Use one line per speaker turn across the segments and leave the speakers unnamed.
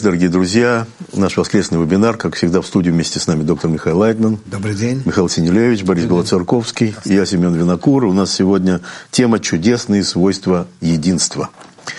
дорогие друзья. Наш воскресный вебинар, как всегда, в студии вместе с нами доктор Михаил Лайтман.
Добрый день.
Михаил Синелевич, Борис Белоцерковский, я Семен Винокур. У нас сегодня тема «Чудесные свойства единства».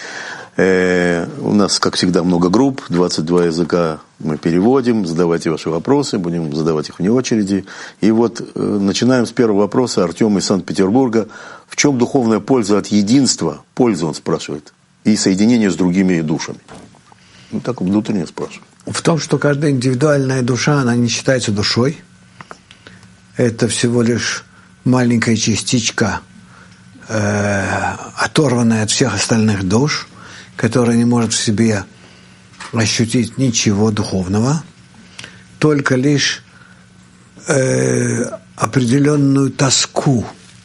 У нас, как всегда, много групп, 22 языка мы переводим. Задавайте ваши вопросы, будем задавать их вне очереди. И вот начинаем с первого вопроса. Артем из Санкт-Петербурга. В чем духовная польза от единства? Польза, он спрашивает. И соединение с другими душами. Ну, так внутренне спрашивает.
В том, что каждая индивидуальная душа, она не считается душой. Это всего лишь маленькая частичка, оторванная от всех остальных душ, которая не может в себе ощутить ничего духовного, только лишь определенную тоску,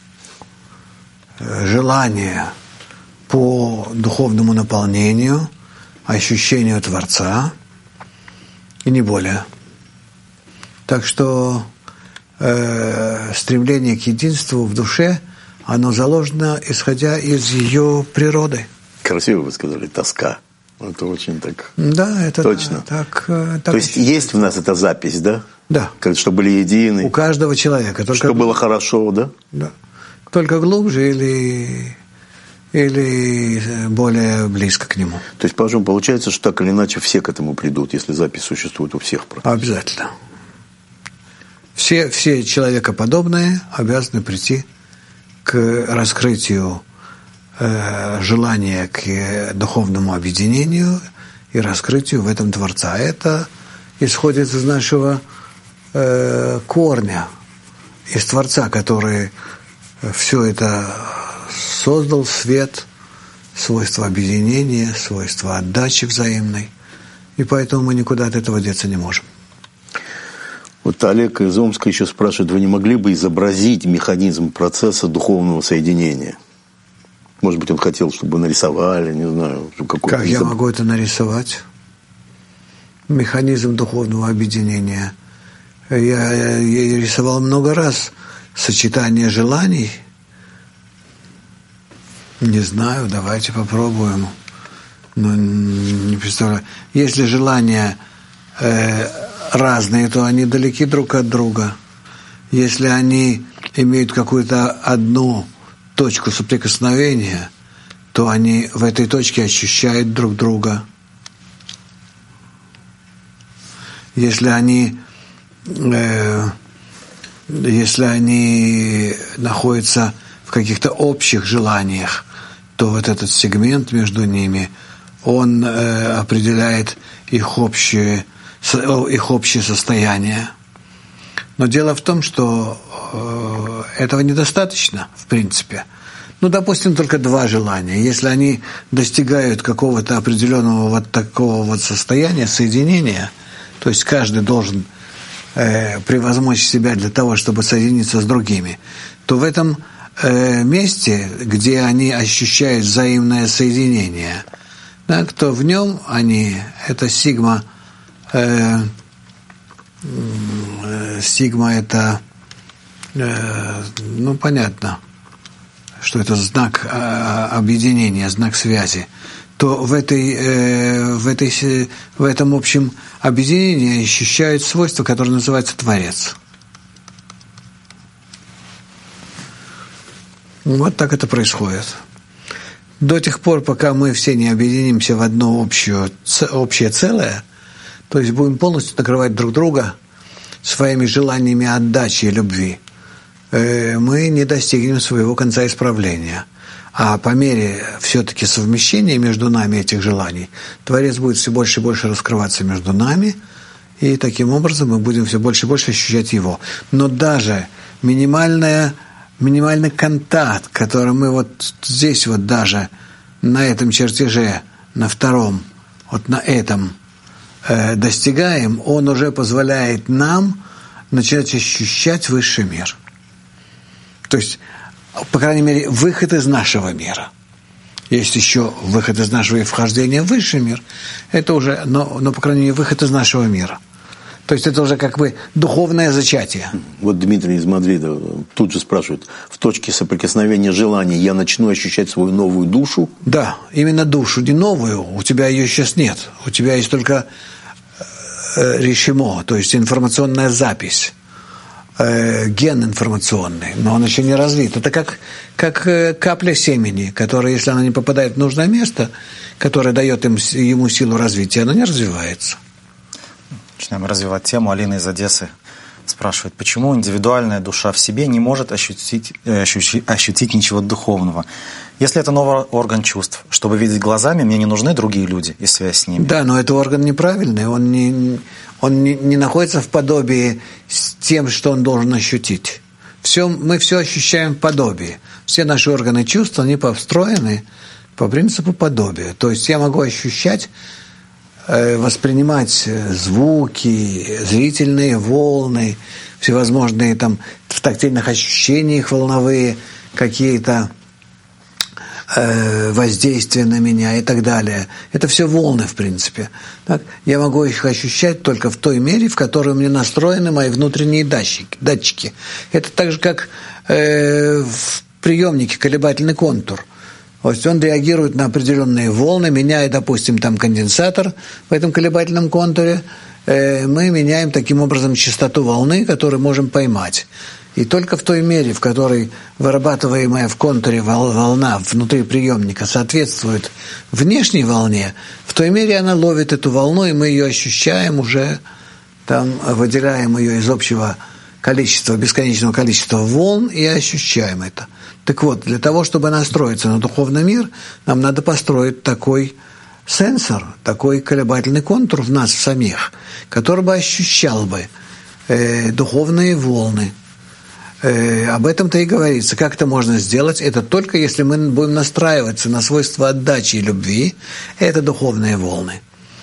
желание по духовному наполнению, ощущению Творца, и не более. Так что стремление к единству в душе, оно заложено, исходя из ее природы.
Красиво вы сказали, тоска. Это очень так.
Да, это
точно.
Так
То есть есть в нас эта запись, да?
Да.
Чтобы были едины.
У каждого человека. Только
чтобы было хорошо, да?
Да. Только глубже или более близко к нему.
То есть, по-моему, получается, что так или иначе все к этому придут, если запись существует у всех.
Обязательно. Все человекоподобные обязаны прийти к раскрытию желания к духовному объединению и раскрытию в этом Творца. Это исходит из нашего корня, из Творца, который все это создал, свет, свойства объединения, свойства отдачи взаимной. И поэтому мы никуда от этого деться не можем.
Вот Олег из Омска еще спрашивает, вы не могли бы изобразить механизм процесса духовного соединения? Может быть, он хотел, чтобы нарисовали, не знаю.
Как я могу это нарисовать? Механизм духовного объединения. Я рисовал много раз сочетание желаний. Не знаю, давайте попробуем. Но не представляю. Если желания разные, то они далеки друг от друга. Если они имеют какую-то одну точку соприкосновения, то они в этой точке ощущают друг друга. Если они находятся в каких-то общих желаниях, то вот этот сегмент между ними, он определяет их общее состояние. Но дело в том, что этого недостаточно, в принципе. Ну, допустим, только два желания. Если они достигают какого-то определенного вот такого вот состояния, соединения, то есть каждый должен превозмочь себя для того, чтобы соединиться с другими, то в этом месте, где они ощущают взаимное соединение, так, то в нем они, это сигма это, ну, понятно, что это знак объединения, знак связи, то в этом общем объединении ощущают свойство, которое называется Творец. Вот так это происходит. До тех пор, пока мы все не объединимся в одно общее целое, то есть будем полностью накрывать друг друга своими желаниями отдачи и любви, мы не достигнем своего конца исправления. А по мере все-таки совмещения между нами этих желаний, Творец будет все больше и больше раскрываться между нами, и таким образом мы будем все больше и больше ощущать Его. Но даже минимальный контакт, который мы вот здесь вот даже на этом чертеже, на втором, вот на этом достигаем, он уже позволяет нам начинать ощущать высший мир. То есть, по крайней мере, выход из нашего мира. Есть еще выход из нашего и вхождение в высший мир. Это уже, но по крайней мере, выход из нашего мира. То есть это уже как бы духовное зачатие.
Вот Дмитрий из Мадрида тут же спрашивает, в точке соприкосновения желаний я начну ощущать свою новую душу?
Да, именно душу, не новую, у тебя ее сейчас нет. У тебя есть только решимо, то есть информационная запись, ген информационный, но он еще не развит. Это как капля семени, которая, если она не попадает в нужное место, которое дает ему силу развития, она не развивается.
Начинаем развивать тему. Алина из Одессы спрашивает, почему индивидуальная душа в себе не может ощутить ничего духовного? Если это новый орган чувств, чтобы видеть глазами, мне не нужны другие люди и связь с ними.
Да, но это орган неправильный, он не находится в подобии с тем, что он должен ощутить. Мы все ощущаем в подобии. Все наши органы чувств, они построены по принципу подобия. То есть я могу ощущать, воспринимать звуки, зрительные волны, всевозможные там в тактильных ощущениях волновые какие-то воздействия на меня и так далее. Это все волны, в принципе. Так? Я могу их ощущать только в той мере, в которой у меня настроены мои внутренние датчики. Это так же, как в приемнике колебательный контур. То есть он реагирует на определенные волны, меняя, допустим, там конденсатор в этом колебательном контуре. Мы меняем таким образом частоту волны, которую можем поймать. И только в той мере, в которой вырабатываемая в контуре волна внутри приемника соответствует внешней волне, в той мере она ловит эту волну, и мы ее ощущаем уже, там, выделяем ее из общего количества, бесконечного количества волн и ощущаем это. Так вот, для того, чтобы настроиться на духовный мир, нам надо построить такой сенсор, такой колебательный контур в нас самих, который бы ощущал бы духовные волны. Об этом-то и говорится. Как это можно сделать? Это только если мы будем настраиваться на свойства отдачи и любви. Это духовные волны.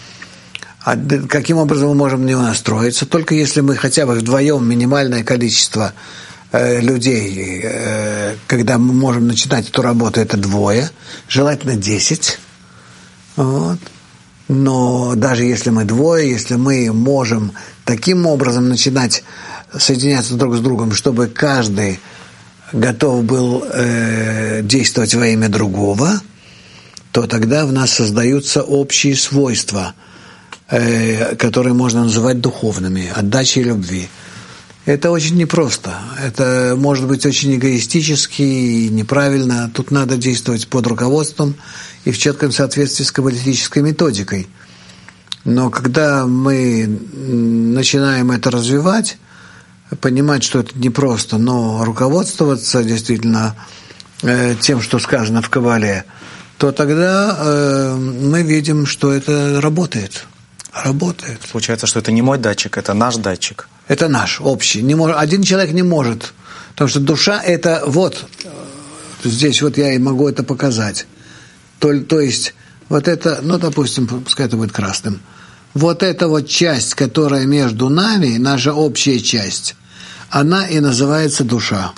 А каким образом мы можем на него настроиться? Только если мы хотя бы вдвоем минимальное количество людей, когда мы можем начинать эту работу, это 2, желательно 10. Вот. Но даже если мы 2, если мы можем таким образом начинать соединяться друг с другом, чтобы каждый готов был действовать во имя другого, то тогда в нас создаются общие свойства, которые можно называть духовными, отдачей любви. Это очень непросто. Это может быть очень эгоистически и неправильно. Тут надо действовать под руководством и в четком соответствии с каббалистической методикой. Но когда мы начинаем это развивать, понимать, что это непросто, но руководствоваться действительно тем, что сказано в Кабале, то тогда мы видим, что это работает. Работает.
Получается, что это не мой датчик, это наш датчик.
Это наш, общий. Один человек не может. Потому что душа – это вот, здесь вот я и могу это показать. То есть вот это, ну, допустим, пускай это будет красным. Вот эта вот часть, которая между нами, наша общая часть, она и называется душа.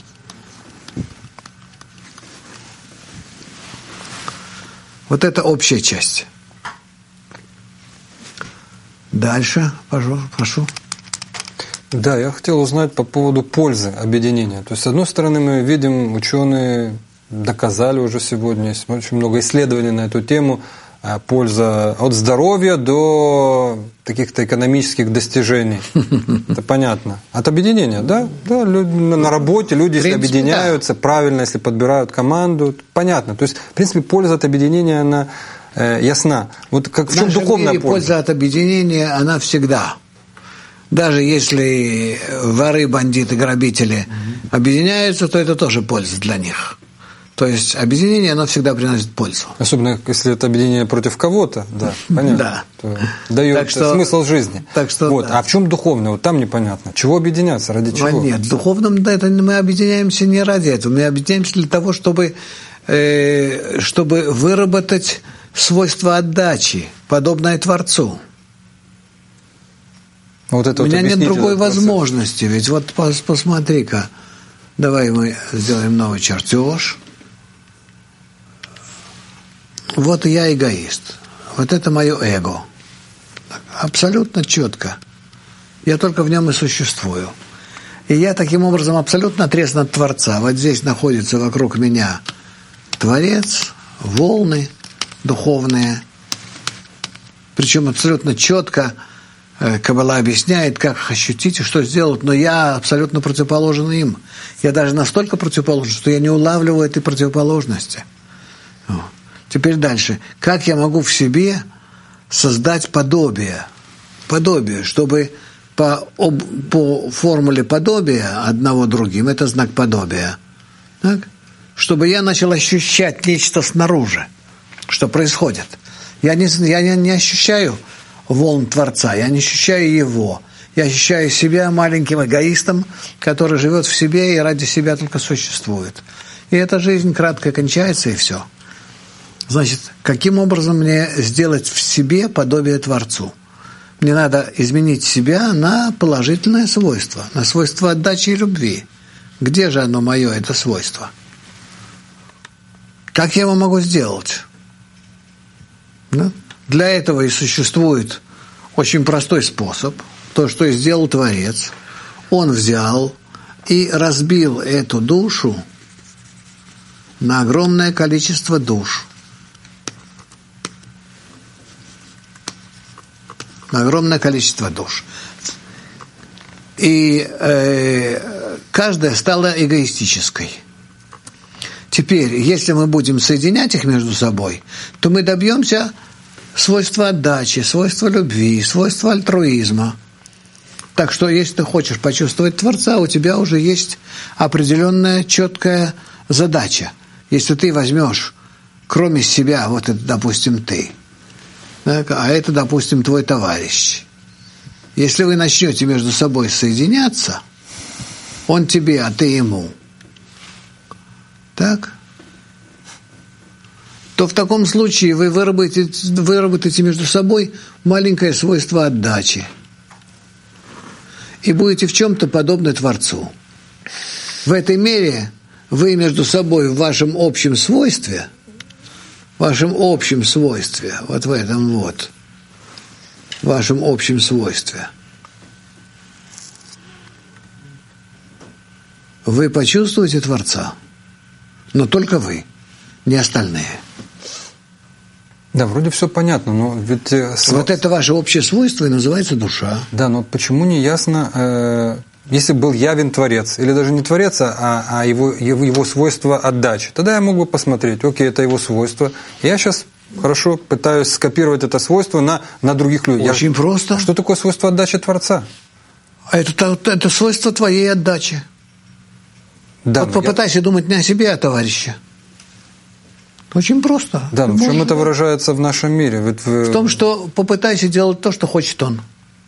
Вот это общая часть. Дальше, прошу.
Да, я хотел узнать по поводу пользы объединения. То есть, с одной стороны, мы видим, ученые доказали уже сегодня, есть очень много исследований на эту тему, польза от здоровья до каких-то экономических достижений. Это понятно. От объединения, да? Да, на работе люди, если объединяются, правильно, если подбирают команду, понятно. То есть, в принципе, польза от объединения, она ясна. Вот как в чем духовная
польза от объединения, она всегда. Даже если воры, бандиты, грабители объединяются, то это тоже польза для них. То есть объединение, оно всегда приносит пользу.
Особенно, если это объединение против кого-то, да, понятно.
Да.
Дает смысл жизни.
Так что,
вот. Да. А в чем духовное? Вот там непонятно. Чего объединяться? Ради чего?
Нет, в духовном это мы объединяемся не ради этого. Мы объединяемся для того, чтобы выработать свойства отдачи, подобное Творцу.
Вот это
у меня нет другой возможности. Ведь вот посмотри-ка. Давай мы сделаем новый чертеж. Вот я эгоист. Вот это мое эго. Абсолютно четко. Я только в нем и существую. И я таким образом абсолютно отрезан от Творца. Вот здесь находится вокруг меня Творец, волны духовные. Причем абсолютно четко Каббала объясняет, как их ощутить и что сделать, но я абсолютно противоположен им. Я даже настолько противоположен, что я не улавливаю этой противоположности. Теперь дальше. Как я могу в себе создать подобие? Подобие, чтобы по формуле подобия одного другим, это знак подобия, так? Чтобы я начал ощущать нечто снаружи, что происходит. Я не ощущаю волн Творца, я не ощущаю Его. Я ощущаю себя маленьким эгоистом, который живет в себе и ради себя только существует. И эта жизнь кратко кончается, и все. Значит, каким образом мне сделать в себе подобие Творцу? Мне надо изменить себя на положительное свойство, на свойство отдачи и любви. Где же оно мое, это свойство? Как я его могу сделать? Да? Для этого и существует очень простой способ. То, что и сделал Творец. Он взял и разбил эту душу на огромное количество душ. На огромное количество душ. И каждая стала эгоистической. Теперь, если мы будем соединять их между собой, то мы добьемся свойства отдачи, свойства любви, свойства альтруизма. Так что, если ты хочешь почувствовать Творца, у тебя уже есть определенная четкая задача. Если ты возьмешь, кроме себя, вот это, допустим, ты, так, а это, допустим, твой товарищ. Если вы начнете между собой соединяться, он тебе, а ты ему, так, то в таком случае вы выработаете между собой маленькое свойство отдачи и будете в чем-то подобны Творцу. В этой мере вы между собой в вашем общем свойстве, вот в этом вот, в вашем общем свойстве, вы почувствуете Творца, но только вы, не остальные.
Да, вроде все понятно, но ведь...
Вот это ваше общее свойство и называется душа.
Да, но почему не ясно, если был явен Творец, или даже не Творец, а его свойство отдачи, тогда я мог бы посмотреть, окей, это его свойство. Я сейчас хорошо пытаюсь скопировать это свойство на других людей.
Очень просто.
Что такое свойство отдачи Творца?
Это свойство твоей отдачи.
Да,
вот попытайся думать не о себе, а о товарище. Очень просто.
Да, но в чем это выражается в нашем мире?
В том, что попытайся делать то, что хочет он.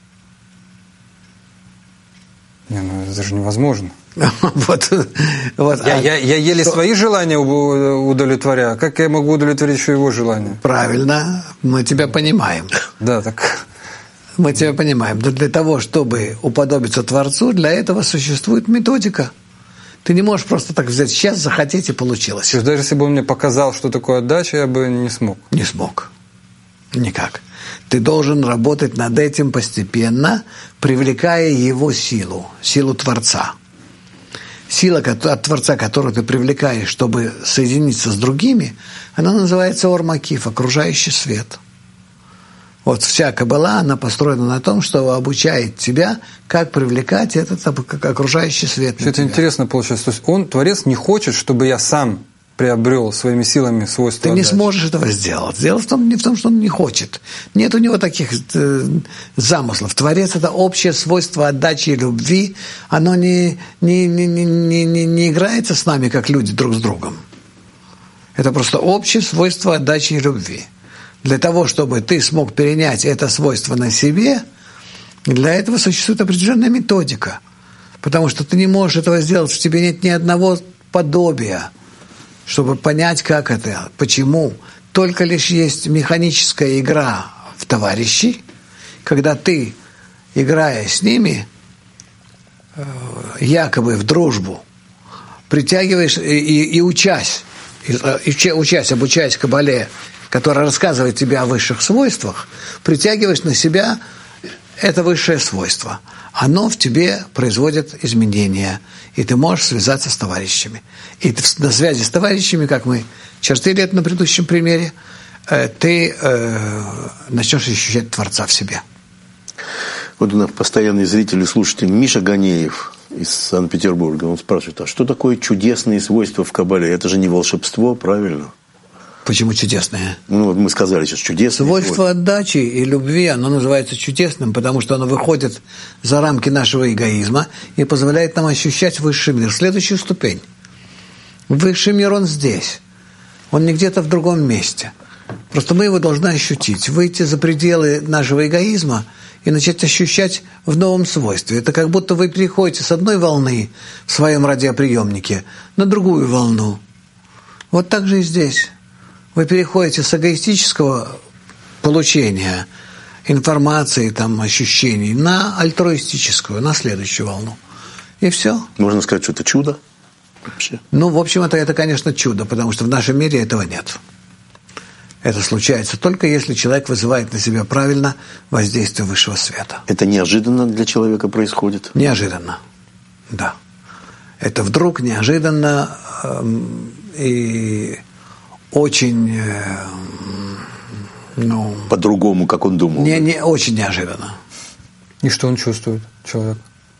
Не, ну это же невозможно.
Вот.
Я еле свои желания удовлетворяю. Как я могу удовлетворить еще его желания?
Правильно, мы тебя понимаем.
Да, так.
Мы тебя понимаем. Но для того, чтобы уподобиться Творцу, для этого существует методика. Ты не можешь просто так взять сейчас, захотеть, и получилось.
То есть даже если бы он мне показал, что такое отдача, я бы не смог.
Не смог. Никак. Ты должен работать над этим постепенно, привлекая его силу Творца. Сила от Творца, которую ты привлекаешь, чтобы соединиться с другими, она называется Ор-Макиф, окружающий свет. Вот вся Каббала, она построена на том, что обучает тебя, как привлекать этот окружающий свет.
Это интересно получается. То есть он, Творец, не хочет, чтобы я сам приобрел своими силами свойства
отдачи. Ты не
отдачи.
сможешь этого сделать. Дело не в том, что он не хочет. Нет у него таких замыслов. Творец – это общее свойство отдачи и любви. Оно не играется с нами, как люди друг с другом. Это просто общее свойство отдачи и любви. Для того, чтобы ты смог перенять это свойство на себе, для этого существует определенная методика. Потому что ты не можешь этого сделать, в тебе нет ни одного подобия, чтобы понять, как это, почему. Только лишь есть механическая игра в товарищей, когда ты, играя с ними, якобы в дружбу, притягиваешь и обучаясь Каббале, которая рассказывает тебе о высших свойствах, притягиваешь на себя это высшее свойство. Оно в тебе производит изменения, и ты можешь связаться с товарищами. И на связи с товарищами, как мы чертили это на предыдущем примере, ты начнешь ощущать Творца в себе.
Вот у нас постоянный зритель и слушатель Миша Ганеев из Санкт-Петербурга. Он спрашивает, а что такое чудесные свойства в Кабале? Это же не волшебство, правильно?
Почему чудесное?
Ну, вот мы сказали сейчас чудесное.
Свойство отдачи и любви, оно называется чудесным, потому что оно выходит за рамки нашего эгоизма и позволяет нам ощущать высший мир. Следующую ступень. Высший мир, он здесь. Он не где-то в другом месте. Просто мы его должны ощутить, выйти за пределы нашего эгоизма и начать ощущать в новом свойстве. Это как будто вы переходите с одной волны в своем радиоприемнике на другую волну. Вот так же и здесь. Вы переходите с эгоистического получения информации, там, ощущений на альтруистическую, на следующую волну. И все.
Можно сказать, что это чудо вообще?
Ну, в общем, это, конечно, чудо, потому что в нашем мире этого нет. Это случается только если человек вызывает на себя правильно воздействие высшего света.
Это неожиданно для человека происходит?
Неожиданно, да. Это вдруг, неожиданно и очень,
по-другому, как он думал.
Не очень неожиданно.
И что он чувствует, человек?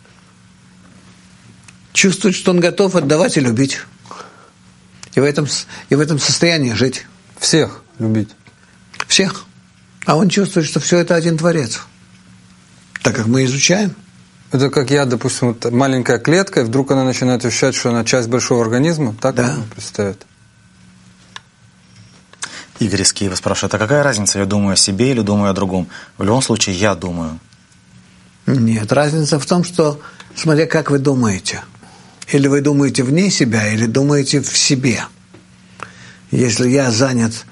Чувствует, что он готов отдавать и любить. И в этом состоянии жить.
Всех любить.
Всех. А он чувствует, что все это один Творец. Так как мы изучаем.
Это как я, допустим, вот маленькая клетка, и вдруг она начинает ощущать, что она часть большого организма. Так
да.
Она представит.
Игорь из Киева спрашивает, а какая разница, я думаю о себе или думаю о другом? В любом случае, я думаю.
Нет, разница в том, что, смотря как вы думаете. Или вы думаете вне себя, или думаете в себе. Если я занят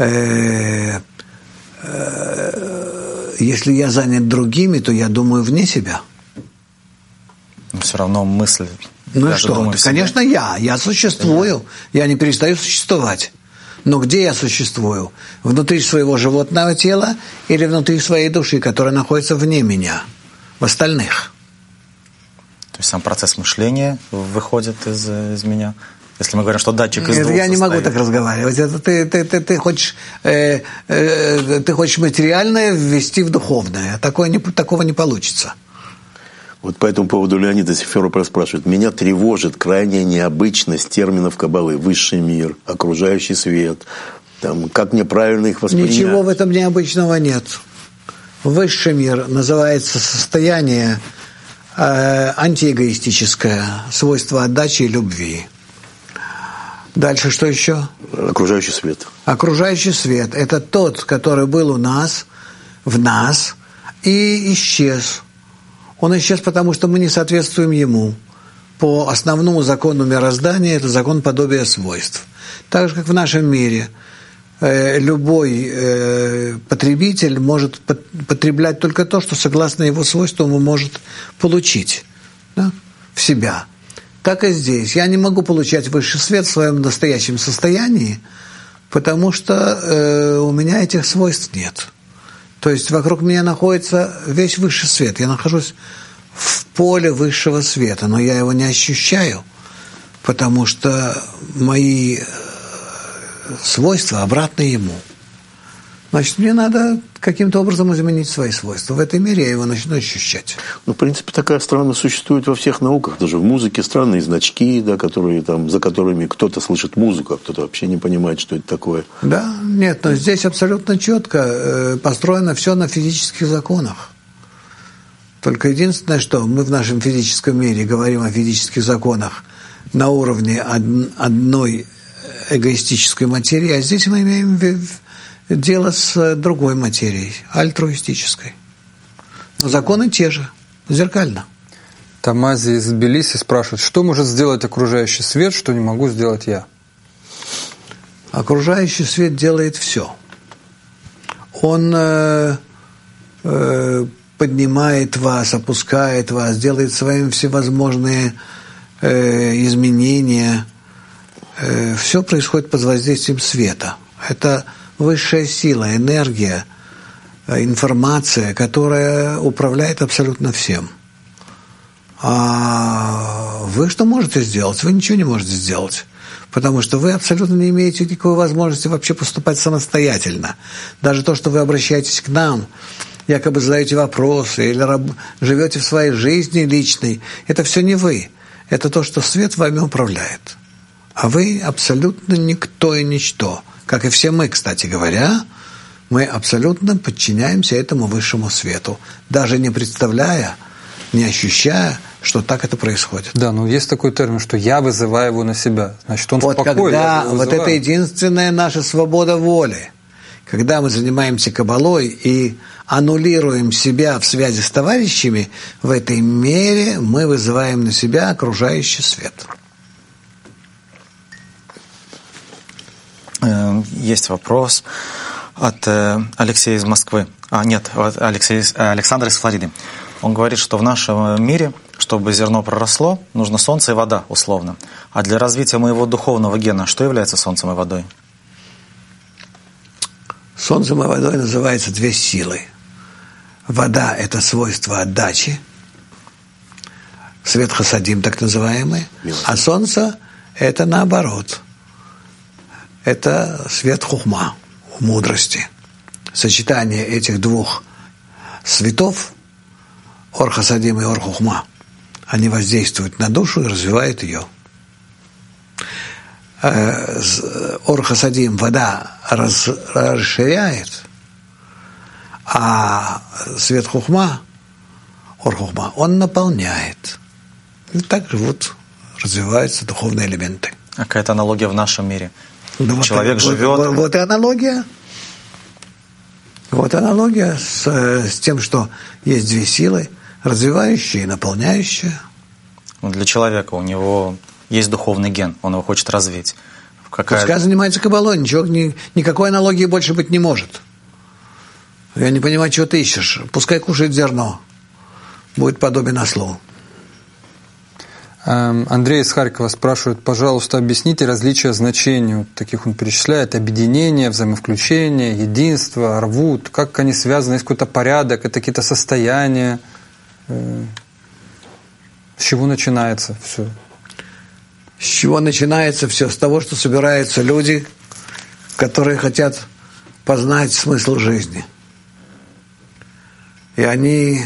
другими, то я думаю вне себя.
Но все равно мысль.
Ну и что? Конечно, я существую. Я не перестаю существовать. Но где я существую? Внутри своего животного тела или внутри своей души, которая находится вне меня, в остальных?
То есть сам процесс мышления выходит из меня? Если мы говорим, что датчик из двух
я не
состоит.
могу так разговаривать. Это ты хочешь материальное ввести в духовное. Такого не получится.
Вот по этому поводу Леонид из Симферополя спрашивает. Меня тревожит крайняя необычность терминов Каббалы. Высший мир, окружающий свет. Там, как мне правильно их воспринять?
Ничего в этом необычного нет. Высший мир называется состояние антиэгоистическое, свойство отдачи и любви. Дальше что еще?
Окружающий свет.
Окружающий свет – это тот, который был у нас, в нас, и исчез. Он исчез, потому что мы не соответствуем ему. По основному закону мироздания – это закон подобия свойств. Так же, как в нашем мире, любой потребитель может потреблять только то, что согласно его свойствам он может получить, да, в себя. Так и здесь. Я не могу получать высший свет в своем настоящем состоянии, потому что у меня этих свойств нет. То есть вокруг меня находится весь высший свет. Я нахожусь в поле высшего света, но я его не ощущаю, потому что мои свойства обратны ему. Значит, мне надо каким-то образом изменить свои свойства. В этой мере я его начну ощущать.
Ну, в принципе, такая страна существует во всех науках. Даже в музыке странные значки, да, которые, там, за которыми кто-то слышит музыку, а кто-то вообще не понимает, что это такое.
Да, нет, но здесь абсолютно четко построено все на физических законах. Только единственное, что мы в нашем физическом мире говорим о физических законах на уровне одной эгоистической материи, а здесь мы имеем дело с другой материей, альтруистической. Но законы те же, зеркально.
Тамази из Тбилиси спрашивает, что может сделать окружающий свет, что не могу сделать я?
Окружающий свет делает все. Он поднимает вас, опускает вас, делает своим всевозможные изменения. Все происходит под воздействием света. Это высшая сила, энергия, информация, которая управляет абсолютно всем. А вы что можете сделать? Вы ничего не можете сделать. Потому что вы абсолютно не имеете никакой возможности вообще поступать самостоятельно. Даже то, что вы обращаетесь к нам, якобы задаете вопросы или живете в своей жизни личной, это все не вы. Это то, что свет вами управляет. А вы абсолютно никто и ничто. Как и все мы, кстати говоря, мы абсолютно подчиняемся этому высшему свету, даже не представляя, не ощущая, что так это происходит.
Да, но есть такой термин, что я вызываю его на себя. Значит, он
вот
спокоен.
Когда, вот это единственная наша свобода воли. Когда мы занимаемся кабалой и аннулируем себя в связи с товарищами, в этой мере мы вызываем на себя окружающий свет.
Есть вопрос от Алексея из Москвы. Александр из Флориды. Он говорит, что в нашем мире, чтобы зерно проросло, нужно солнце и вода, условно. А для развития моего духовного гена, что является солнцем и водой?
Солнцем и водой называются две силы. Вода – это свойство отдачи, свет хасадим так называемый, а солнце – это наоборот. Это свет хухма, мудрости. Сочетание этих двух светов, ор хасадим и ор хухма, они воздействуют на душу и развивают ее. Ор хасадим, вода расширяет, а свет хухма, ор хухма, он наполняет. И так живут, развиваются духовные элементы.
А какая-то аналогия в нашем мире?
Да
человек живет...
Вот и аналогия. Вот аналогия с тем, что есть две силы, развивающая и наполняющая.
Для человека у него есть духовный ген, он его хочет развить.
Пускай занимается кабалой, никакой аналогии больше быть не может. Я не понимаю, чего ты ищешь. Пускай кушает зерно, будет подобен ослу.
Андрей из Харькова спрашивает, пожалуйста, объясните различия значений. Вот таких он перечисляет: объединение, взаимовключение, единство, арвут. Как они связаны? Есть какой-то порядок? Это какие-то состояния? С чего начинается все?
С чего начинается все? С того, что собираются люди, которые хотят познать смысл жизни. И они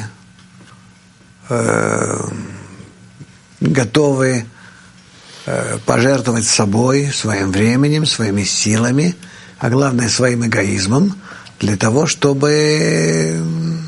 готовы пожертвовать собой, своим временем, своими силами, а главное, своим эгоизмом, для того, чтобы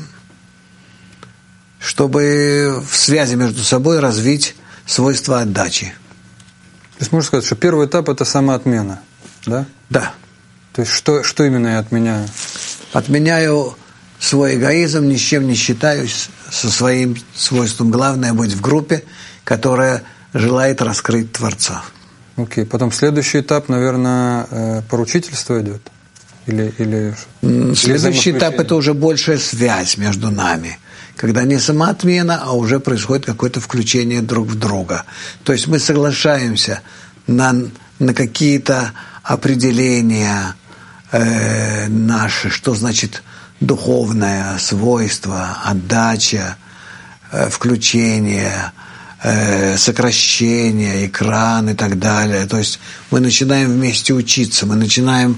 в связи между собой развить свойства отдачи.
То есть можно сказать, что первый этап – это самоотмена, да?
Да.
То есть что именно я отменяю?
Отменяю свой эгоизм, ни с чем не считаюсь, со своим свойством. Главное – быть в группе, которая желает раскрыть Творца.
Окей. Потом следующий этап, наверное, поручительство идет? Или
следующий этап – это уже большая связь между нами. Когда не самоотмена, а уже происходит какое-то включение друг в друга. То есть мы соглашаемся на какие-то определения наши, что значит духовное свойство, отдача, включение, сокращение, экран и так далее. То есть мы начинаем вместе учиться, мы начинаем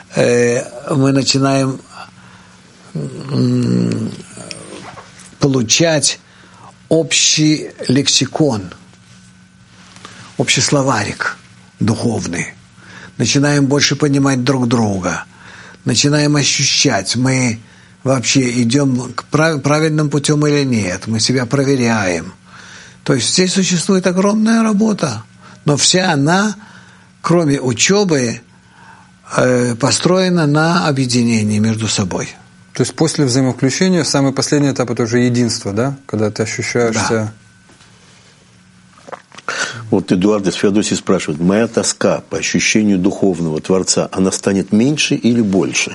получать общий лексикон, общий словарик духовный. Начинаем больше понимать друг друга, начинаем ощущать, мы вообще идем к правильным путем или нет, мы себя проверяем. То есть здесь существует огромная работа, но вся она, кроме учебы, построена на объединении между собой.
То есть после взаимовключения самый последний этап – это уже единство, да? Когда ты ощущаешься…
Да. Вот Эдуард из Феодосии спрашивает, моя тоска по ощущению духовного Творца, она станет меньше или больше?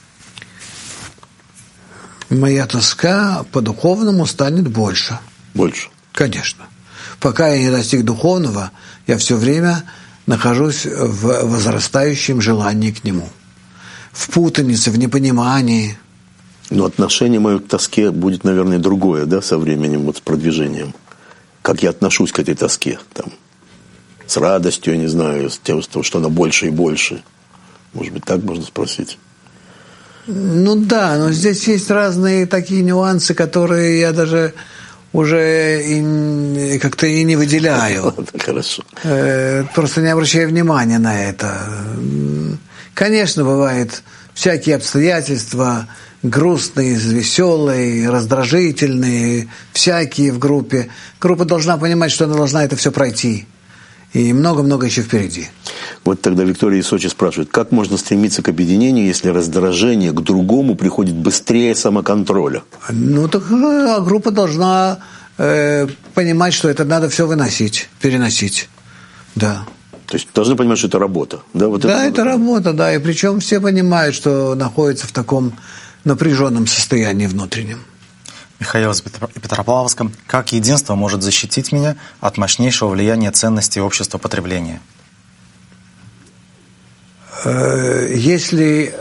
Моя тоска по духовному станет больше.
Больше?
Конечно. Пока я не достиг духовного, я все время нахожусь в возрастающем желании к нему. В путанице, в непонимании.
Но отношение мое к тоске будет, наверное, другое, да, со временем, вот с продвижением. Как я отношусь к этой тоске, там, с радостью, я не знаю, с тем, что она больше и больше. Может быть, так можно спросить?
Ну да, но здесь есть разные такие нюансы, которые я даже уже как-то и не выделяю.
Хорошо.
Просто не обращаю внимания на это. Конечно, бывают всякие обстоятельства, грустные, веселые, раздражительные, всякие в группе. Группа должна понимать, что она должна это все пройти. И много-много еще впереди.
Вот тогда Виктория из Сочи спрашивает, как можно стремиться к объединению, если раздражение к другому приходит быстрее самоконтроля?
Ну, так группа должна понимать, что это надо все выносить, переносить. Да.
То есть должны понимать, что это работа. Да, вот
да, это работа, да. И причем все понимают, что находятся в таком напряженном состоянии внутреннем.
Михаил из Петропавловска. Как единство может защитить меня от мощнейшего влияния ценностей общества потребления?
Если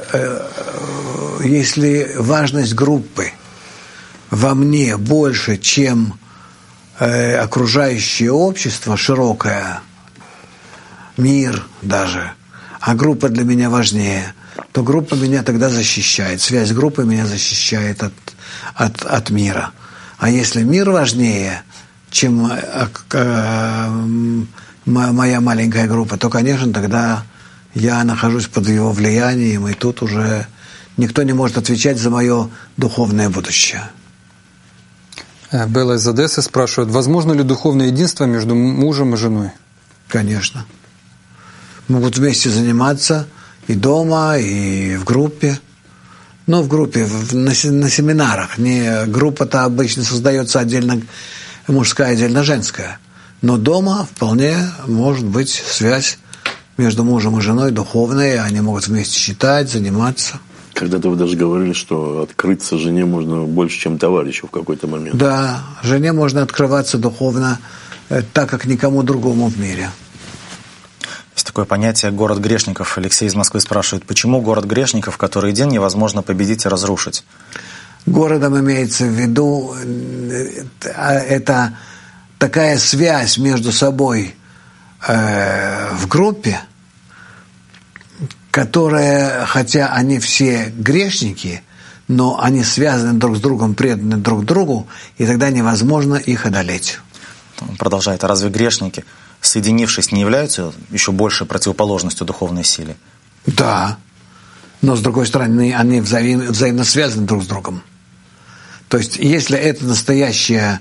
важность группы во мне больше, чем окружающее общество, широкое, мир даже, а группа для меня важнее, то группа меня тогда защищает. Связь группы меня защищает от мира. А если мир важнее, чем моя маленькая группа, то, конечно, тогда я нахожусь под его влиянием, и тут уже никто не может отвечать за мое духовное будущее.
Белла из Одессы спрашивает, возможно ли духовное единство между мужем и женой?
Конечно. Могут вместе заниматься и дома, и в группе. Ну, в группе, на семинарах. Не, группа-то обычно создается отдельно мужская, отдельно женская. Но дома вполне может быть связь между мужем и женой духовная. Они могут вместе читать, заниматься.
Когда-то вы даже говорили, что открыться жене можно больше, чем товарищу в какой-то момент.
Да, жене можно открываться духовно так, как никому другому в мире.
Есть такое понятие «город грешников». Алексей из Москвы спрашивает, почему город грешников, который день невозможно победить и разрушить?
Городом имеется в виду это такая связь между собой в группе, которая, хотя они все грешники, но они связаны друг с другом, преданы друг другу, и тогда невозможно их одолеть.
Он продолжает, а разве грешники, соединившись, не являются еще большей противоположностью духовной силе?
Да, но с другой стороны, они взаимно связаны друг с другом. То есть, если это настоящая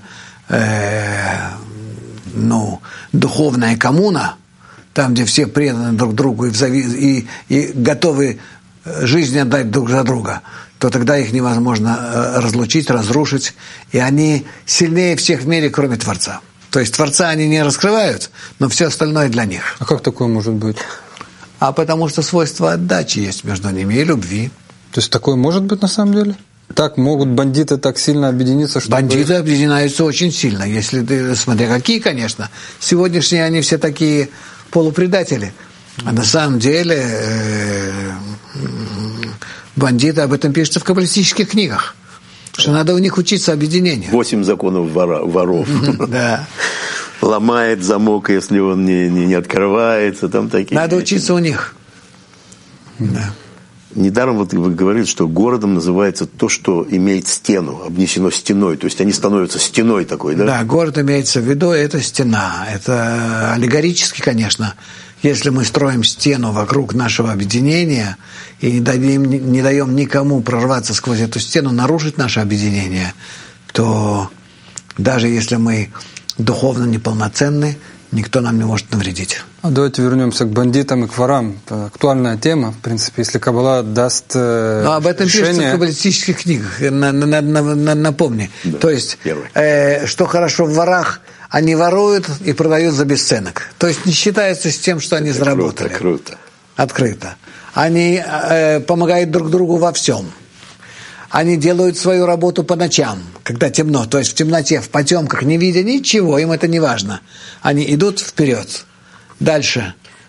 духовная коммуна, там, где все преданы друг другу и готовы жизнь отдать друг за друга, то тогда их невозможно разлучить, разрушить, и они сильнее всех в мире, кроме Творца. То есть Творца они не раскрывают, но все остальное для них.
А как такое может быть?
А потому что свойство отдачи есть между ними и любви.
То есть такое может быть на самом деле? Так могут бандиты так сильно объединиться, что...
Бандиты объединяются очень сильно, если ты, смотря какие, конечно. Сегодняшние они все такие полупредатели. А на самом деле бандиты, об этом пишется в каббалистических книгах, что надо у них учиться объединению.
8 законов воров.
Да.
Ломает замок, если он не открывается. Там такие.
Надо учиться у них. Да.
Недаром вот вы говорите, что городом называется то, что имеет стену, обнесено стеной. То есть они становятся стеной такой, да?
Да, город имеется в виду, это стена. Это аллегорически, конечно. Если мы строим стену вокруг нашего объединения и не даем никому прорваться сквозь эту стену, нарушить наше объединение, то даже если мы духовно неполноценны, никто нам не может навредить.
Давайте вернемся к бандитам и к ворам. Это актуальная тема, в принципе, если Каббала даст
Но об этом
решение...
пишется в каббалистических книгах, напомни. Да, то есть, что хорошо в ворах, они воруют и продают за бесценок. То есть не считается с тем, что они заработали.
Круто.
Открыто. Они помогают друг другу во всем. Они делают свою работу по ночам, когда темно, то есть в темноте, в потемках, не видя ничего, им это не важно. Они идут вперед. Дальше.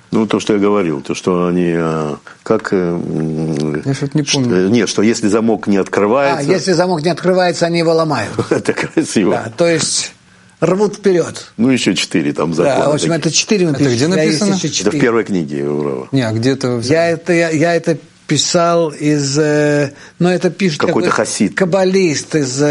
Ну, то, что я говорил, то, что они, как...
Я что-то не помню.
Нет, что если замок не открывается...
если замок не открывается, они его ломают.
Это красиво.
Да, то есть рвут вперед.
Ну, еще 4 там закона.
Да, в общем, это 4 мы
Это
пишем.
где написано?
Это в первой книге Урава.
Не, а где-то...
Я это писал из... Ну, это пишет
какой-то хасид.
Каббалист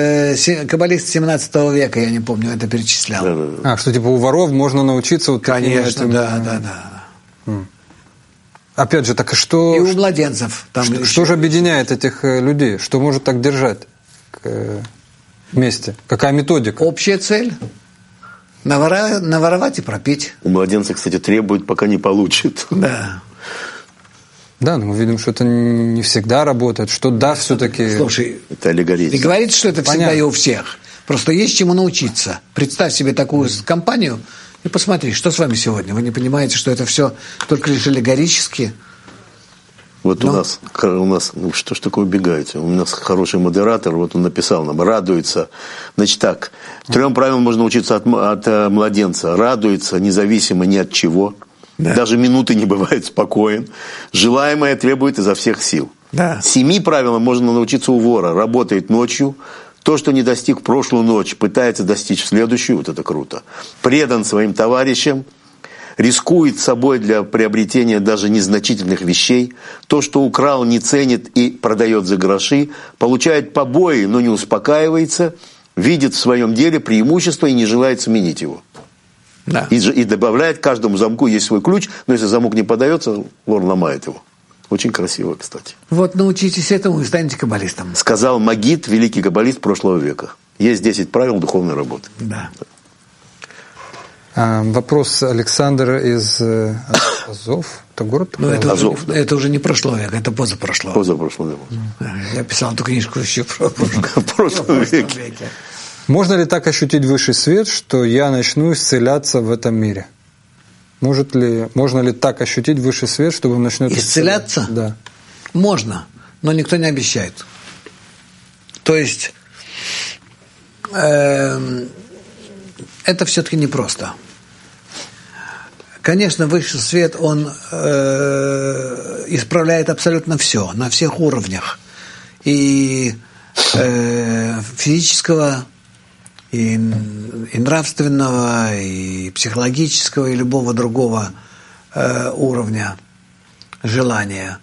17 века, я не помню, это перечислял.
Да.
что типа у воров можно научиться вот таким
Конечно,
этим...
да.
Опять же, так и что...
И у младенцев. Там
Что же объединяет этих людей? Что может так держать вместе? Какая методика?
Общая цель. Наворовать и пропить.
У младенца, кстати, требует, пока не получит.
Да.
Да, но мы видим, что это не всегда работает, что да, все-таки...
Слушай,
Это аллегория.
не говорится, что это всегда
Понятно.
и у всех. Просто есть чему научиться. Представь себе такую компанию и посмотри, что с вами сегодня. Вы не понимаете, что это все только лишь аллегорически.
Вот у нас, ну что ж такое убегаете? У нас хороший модератор, вот он написал нам, радуется. Значит так, 3 правилам можно учиться от младенца. Радуется независимо ни от чего. Да. Даже минуты не бывает спокоен. Желаемое требует изо всех сил.
Да.
7 правилам можно научиться у вора. Работает ночью. То, что не достиг в прошлую ночь, пытается достичь в следующую. Вот это круто. Предан своим товарищам. Рискует собой для приобретения даже незначительных вещей. То, что украл, не ценит и продает за гроши. Получает побои, но не успокаивается. Видит в своем деле преимущество и не желает сменить его.
Да.
И добавляет, каждому замку есть свой ключ, но если замок не подается, вор ломает его. Очень красиво, кстати.
Вот научитесь этому и станете каббалистом.
Сказал Магид, великий каббалист прошлого века. Есть 10 правил духовной работы.
Да.
Вопрос Александр из Азов. Это город?
Но это,
Азов,
уже, это уже не прошлого века, это позапрошлого.
Позапрошлого века.
Я писал эту книжку еще в
прошлом веке.
Можно ли так ощутить высший свет, что я начну исцеляться в этом мире? Можно ли так ощутить высший свет, чтобы он начнет
исцеляться?
Да.
Можно, но никто не обещает. То есть это все-таки непросто. Конечно, высший свет, он исправляет абсолютно все, на всех уровнях. И физического, и нравственного, и психологического, и любого другого уровня желания.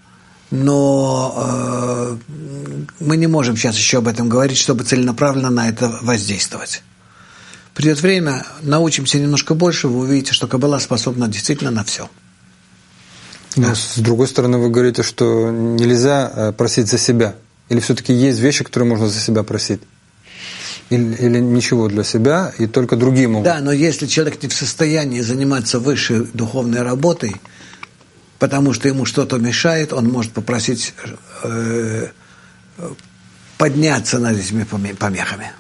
Но мы не можем сейчас еще об этом говорить, чтобы целенаправленно на это воздействовать. Придет время, научимся немножко больше, вы увидите, что Каббала способна действительно на все.
Но с другой стороны, вы говорите, что нельзя просить за себя. Или все-таки есть вещи, которые можно за себя просить? Или ничего для себя, и только другие могут?
Да, но если человек не в состоянии заниматься высшей духовной работой, потому что ему что-то мешает, он может попросить подняться над этими помехами.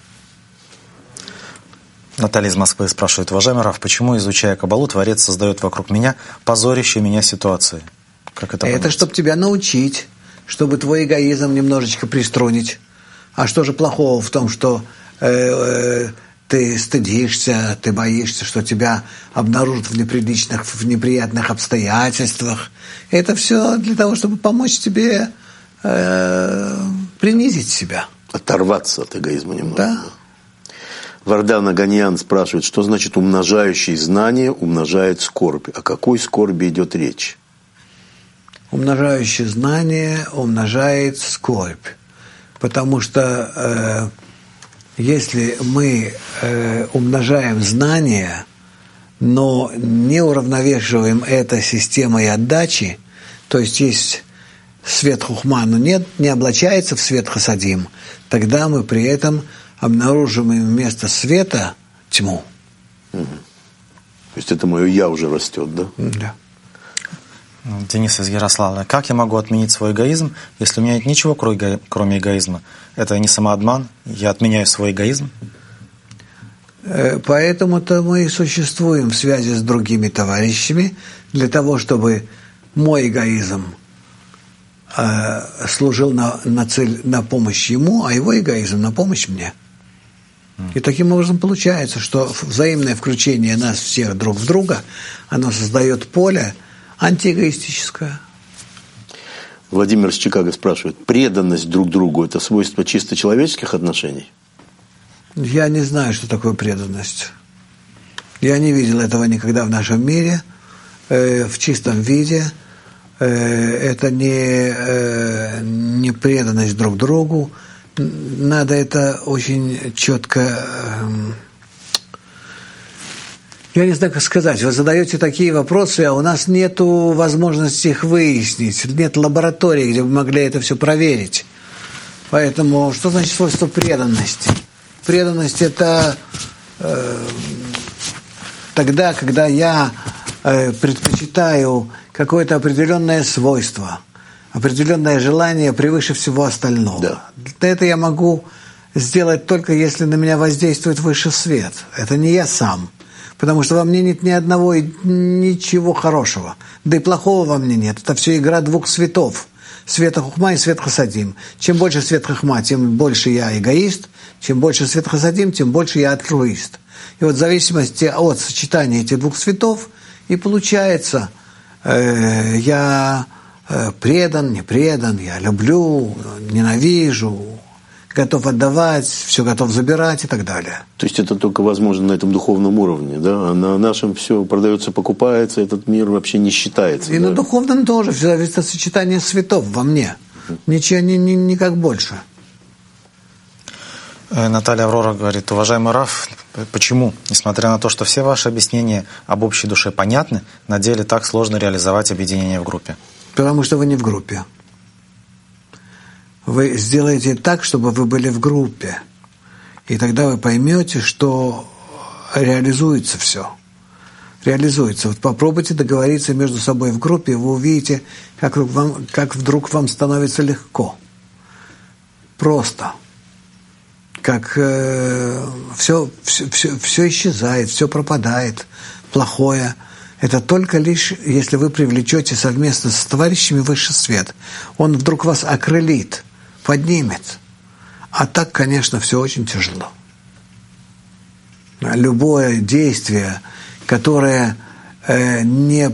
Наталья из Москвы спрашивает: уважаемый Рав, почему, изучая Каббалу, Творец создает вокруг меня позорящие меня ситуации? Как это понять?
Это чтобы тебя научить, чтобы твой эгоизм немножечко приструнить. А что же плохого в том, что ты стыдишься, ты боишься, что тебя обнаружат в неприятных обстоятельствах? Это все для того, чтобы помочь тебе принизить себя.
Оторваться от эгоизма немного.
Да.
Вардан Аганьян спрашивает, что значит умножающий знание умножает скорбь? О какой скорби идет речь?
Умножающий знание умножает скорбь. Потому что если мы умножаем знания, но не уравновешиваем это системой отдачи, то есть свет хухма, но не облачается в свет хасадим, тогда мы при этом обнаруживаем вместо света тьму.
То есть это мое «я» уже растет, да?
Да.
Денис из Ярославля. Как я могу отменить свой эгоизм, если у меня нет ничего, кроме эгоизма? Это не самообман? Я отменяю свой эгоизм?
Поэтому-то мы и существуем в связи с другими товарищами, для того, чтобы мой эгоизм служил на помощь ему, а его эгоизм на помощь мне. И таким образом получается, что взаимное включение нас всех друг в друга, оно создает поле, антиэгоистическое.
Владимир из Чикаго спрашивает, преданность друг другу – это свойство чисто человеческих отношений?
Я не знаю, что такое преданность. Я не видел этого никогда в нашем мире, в чистом виде. Это не преданность друг другу. Надо это очень четко... Я не знаю, как сказать. Вы задаете такие вопросы, а у нас нет возможности их выяснить. Нет лаборатории, где бы могли это все проверить. Поэтому что значит свойство преданности? Преданность – это тогда, когда я предпочитаю какое-то определенное свойство, определенное желание превыше всего остального.
Да.
Это я могу сделать только если на меня воздействует высший свет. Это не я сам. Потому что во мне нет ни одного ничего хорошего. Да и плохого во мне нет. Это все игра двух светов. Света Хухма и свет Хасадим. Чем больше свет Хухма, тем больше я эгоист. Чем больше свет Хасадим, тем больше я альтруист. И вот в зависимости от сочетания этих двух светов и получается, я предан, не предан, я люблю, ненавижу, готов отдавать, все готов забирать и так далее.
То есть это только возможно на этом духовном уровне, да? А на нашем все продается, покупается, этот мир вообще не считается.
И
да?
на духовном тоже, все зависит от сочетания светов во мне. Ничего, никак больше.
Наталья Аврора говорит, уважаемый Раф, почему, несмотря на то, что все ваши объяснения об общей душе понятны, на деле так сложно реализовать объединение в группе?
Потому что вы не в группе. Вы сделаете так, чтобы вы были в группе. И тогда вы поймете, что реализуется все. Реализуется. Вот попробуйте договориться между собой в группе, вы увидите, как вдруг вам становится легко. Просто. Как все исчезает, все пропадает, плохое. Это только лишь, если вы привлечете совместно с товарищами высший свет. Он вдруг вас окрылит, поднимет. А так, конечно, все очень тяжело. Любое действие, которое не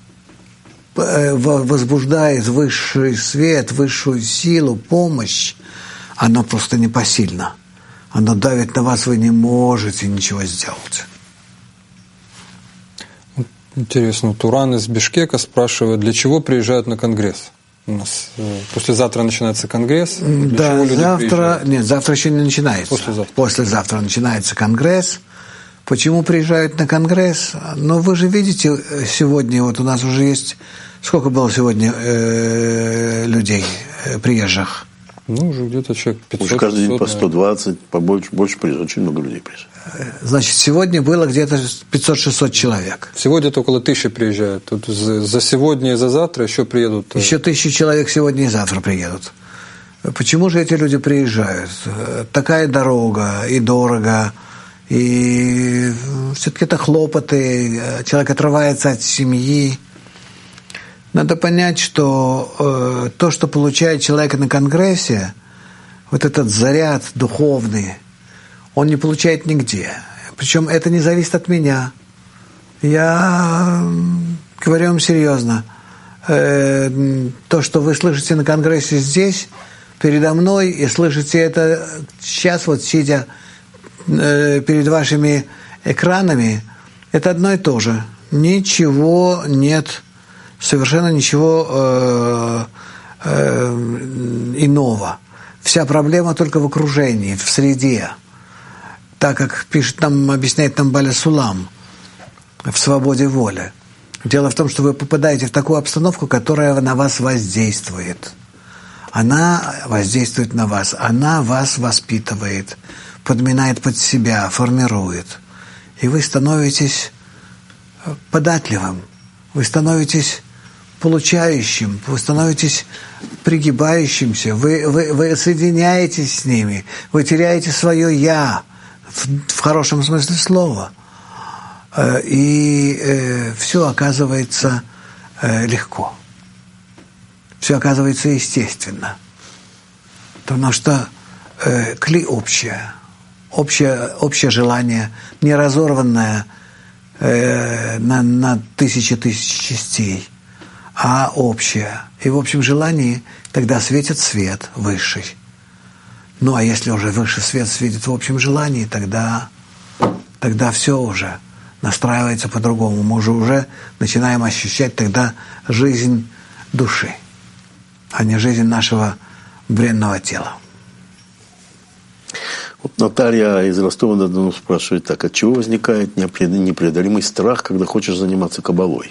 возбуждает высший свет, высшую силу, помощь, оно просто непосильно. Оно давит на вас, вы не можете ничего сделать.
Интересно, Туран из Бишкека спрашивает, для чего приезжают на конгресс? У нас послезавтра начинается конгресс.
Да, завтра еще не начинается.
Послезавтра
начинается конгресс. Почему приезжают на конгресс? Ну, вы же видите, сегодня вот у нас уже есть... Сколько было сегодня людей, приезжих?
Ну, уже где-то человек 500.
Уже каждый день по 120, больше приезжает, очень много людей приезжает.
Значит, сегодня было где-то 500-600 человек.
Сегодня около 1000 приезжают. Тут за сегодня и за завтра еще приедут.
Еще 1000 человек сегодня и завтра приедут. Почему же эти люди приезжают? Такая дорога, и дорого, и все-таки это хлопоты, человек отрывается от семьи. Надо понять, что то, что получает человек на конгрессе, вот этот заряд духовный, он не получает нигде. Причем это не зависит от меня. Я говорю вам серьезно. То, что вы слышите на конгрессе здесь, передо мной, и слышите это сейчас, вот сидя перед вашими экранами, это одно и то же. Ничего нет, совершенно ничего иного. Вся проблема только в окружении, в среде. Так как пишет нам, объясняет нам Баля Сулам в «Свободе воли». Дело в том, что вы попадаете в такую обстановку, которая на вас воздействует. Она воздействует на вас, она вас воспитывает, подминает под себя, формирует. И вы становитесь податливым, вы становитесь получающим, вы становитесь пригибающимся, вы соединяетесь с ними, вы теряете свое «я», в хорошем смысле слова. И все оказывается легко. Все оказывается естественно. Потому что кли общее желание, не разорванное на тысячи частей, а общее. И в общем желании тогда светит свет высший. Ну а если уже высший свет светит в общем желании, тогда все уже настраивается по-другому. Мы уже начинаем ощущать тогда жизнь души, а не жизнь нашего бренного тела.
Вот Наталья из Ростова-на-Дону спрашивает так: от чего возникает непреодолимый страх, когда хочешь заниматься каббалой?